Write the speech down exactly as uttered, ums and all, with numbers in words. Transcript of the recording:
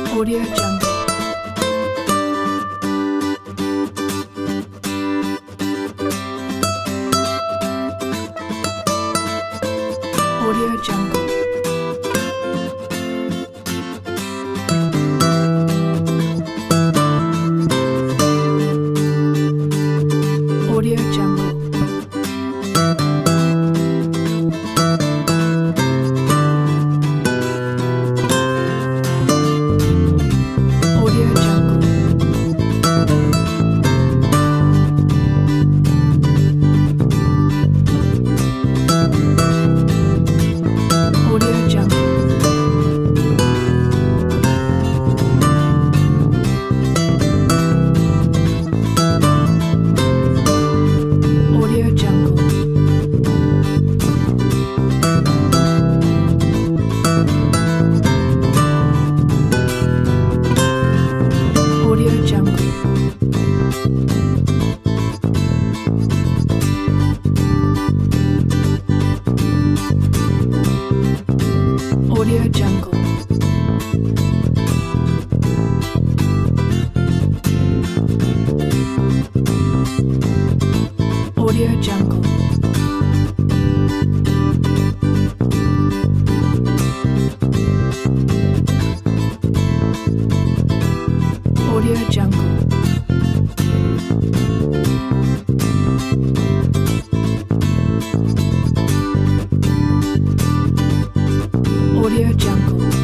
Audio Jungle. Audio Jungle. Audio Jungle. Audio Jungle. Audio Jungle. Audio Jungle. Audio Jungle. Audio Jungle. Audio Jungle. Audio Jungle. Audio Jungle.